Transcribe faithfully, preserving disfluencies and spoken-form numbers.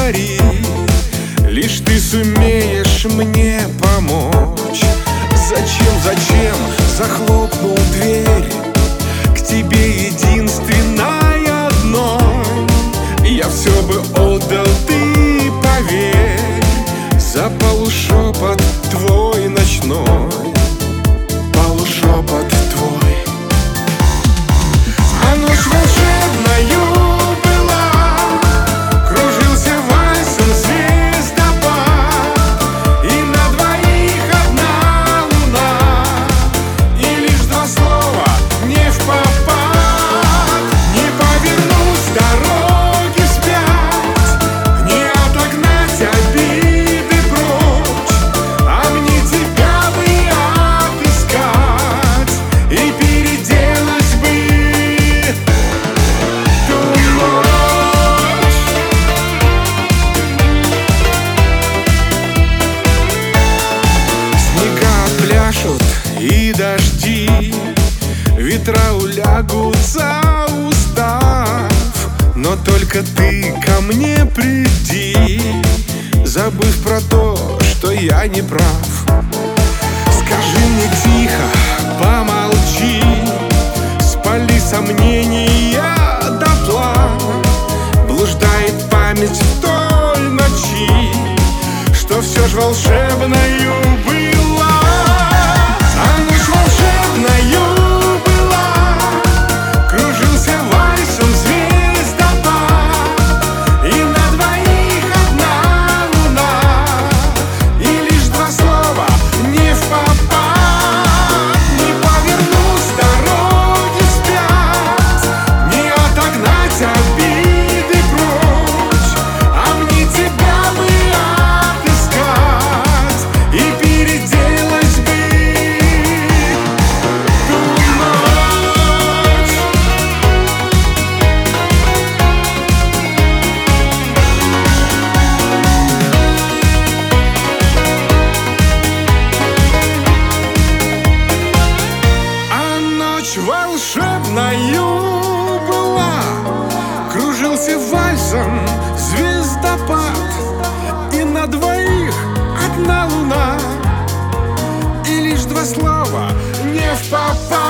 говори, лишь ты сумеешь мне помочь. Зачем, зачем захлопнул дверь к тебе единственной одной? Я все бы отдал, ты поверь, за полушепот твой ночной, полушепот твой. А ночь волшебною была, кружился вальсом звездопад, и на двоих одна луна, и лишь два слова не впопад. Не повернуть с дороги вспять, не отогнать обиды прочь, а мне тебя бы отыскать и переделать бы ту ночь. Снега пляшут и дожди, ветра улягутся, устав, но только ты ко мне приди, забыв про то, что я не прав. Скажи мне тихо, помолчи, спали сомнения дотла. Блуждает память вдоль ночи, что все ж волшебною была. А ночь волшебною была, кружился вальсом звездопад, и на двоих одна луна, и лишь два слова не впопад. Не повернуть с дороги вспять, не отогнать обиды прочь, а мне тебя бы отыскать и переделать бы ту ночь. А ночь волшебною была, кружился вальсом звездопад, и на двоих одна луна, и лишь два слова не впопад.